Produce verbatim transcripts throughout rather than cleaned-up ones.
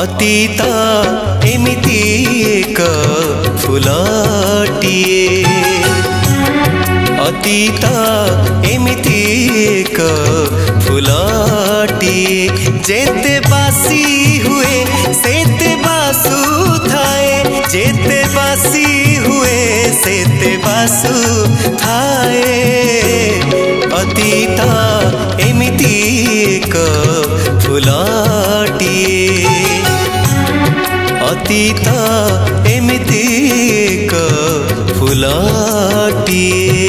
अतीत एमिति एक फुलटिए अतीत एमिति एक फुलटिए जेते बासी हुए सेते बासु थाए जेते बासी हुए सेते बासु थाए अतीत एमिति एक फुलटिए अतीत एमिति एक फुलटिए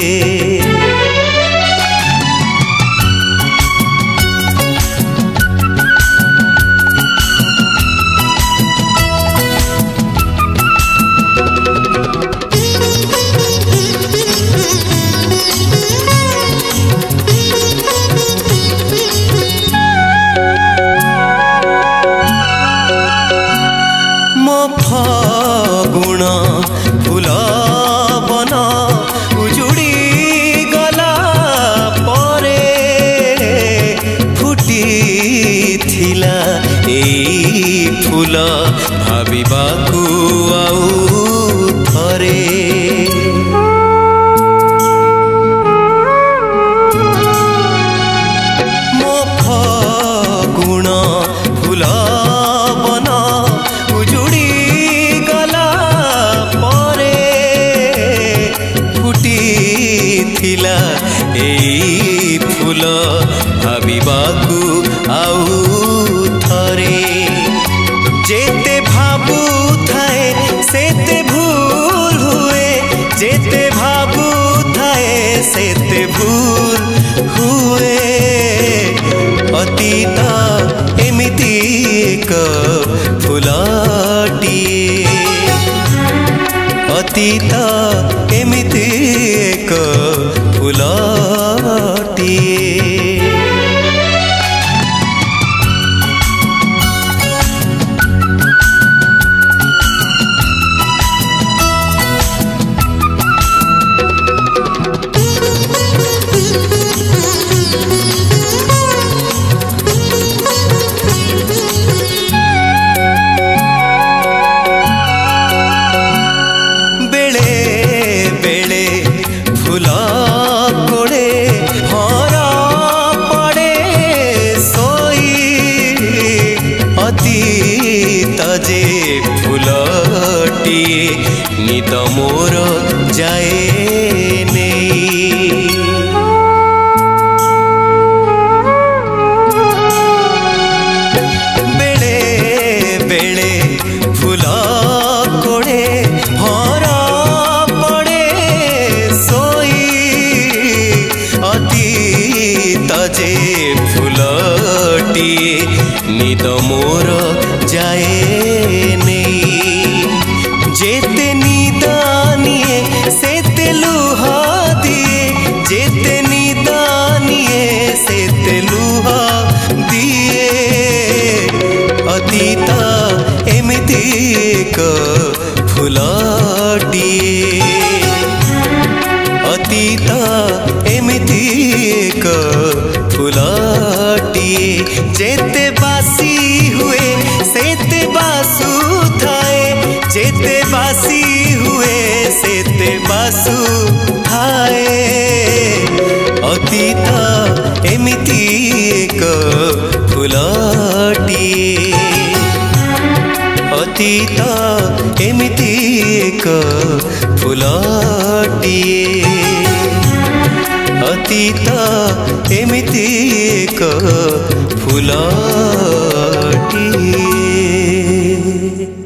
गुण फूल बन उजुड़ी गला परे फुटी थिला एई फूल भाबिबाकू आउ थरे मो गुण फूल बन उजुड़ी थिला एई फूल भाबिबाकू आउ थरे जेते भाबू थाए सेते भूल हुए जेते भाबू थाए सेते भूल हुए अतीत एमिति एक फुलटिए अतीत एमिति एक फुलटिए अतीत जे फुलटिए नित मोर जाए नहीं बेले बेले फूल कोड़े भरा पड़े सोई अतीत जे फुलटिए निद मोर जाए नहीं जेते निदानिए सेते लुह दिए जेते निदानिए सेते लुह दिए अतीत एमिति एक फुलटिए अतीत एमिति एक फुलटिए जेते बासी हुए सेते बासु थाए जेते बासी हुए सेते बासु थाए अतीत एमिति एक फुलटिए अतीत एमिति एक फुलटिए अतीत एमिति एक फुलटिए।